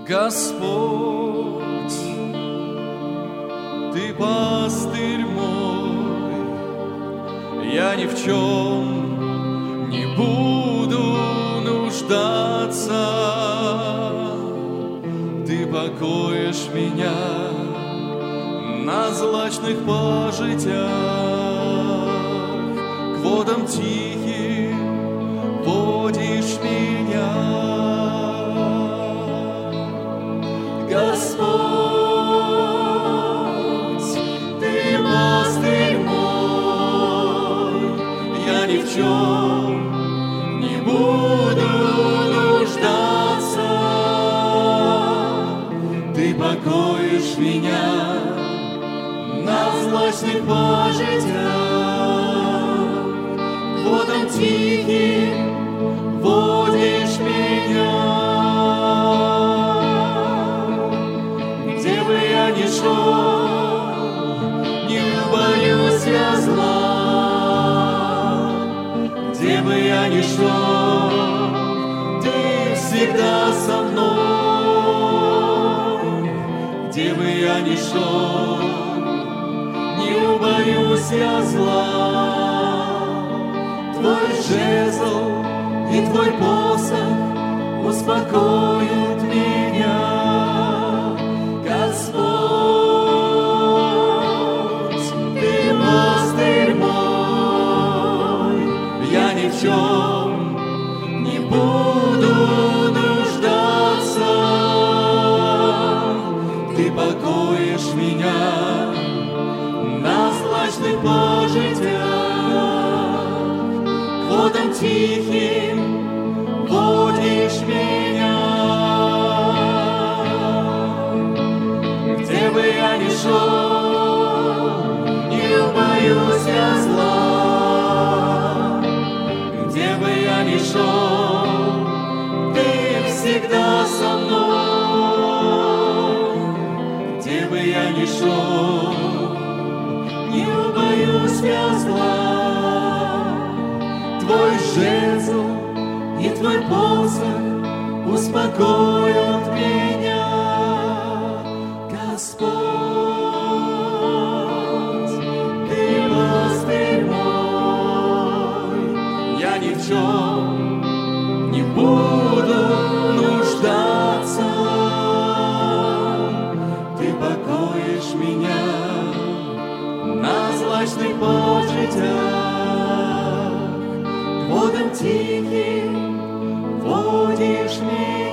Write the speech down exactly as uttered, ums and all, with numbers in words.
Господь, Ты пастырь мой, я ни в чем не буду нуждаться. Ты покоишь меня на злачных пажитях, к водам тихим водишь меня. Господь, Ты пастырь мой, я ни в чем не буду нуждаться. Ты покоишь меня на злачных пажитях, к водам тихим водишь меня. Где бы я ни шел, не боюсь я зла. Где бы я ни шел, Ты всегда со мной. Где бы я ни шел, не убоюсь я зла. Твой жезл и Твой посох успокоят меня. Господь, Ты пастырь мой, я ни в чем не буду нуждаться. Ты покоишь меня на злачных пажитях, к водам тихим водишь меня. Где бы я ни шел, не боюсь я зла. Где бы я ни шел, Ты всегда со мной. Где бы я ни шел, не боюсь я зла. Твой жезл и Твой посох успокоят меня. Господь, Ты пастырь мой, я ни в чем не буду нуждаться. Ты покоишь меня на злачных пажитях, к водам тихим водишь меня.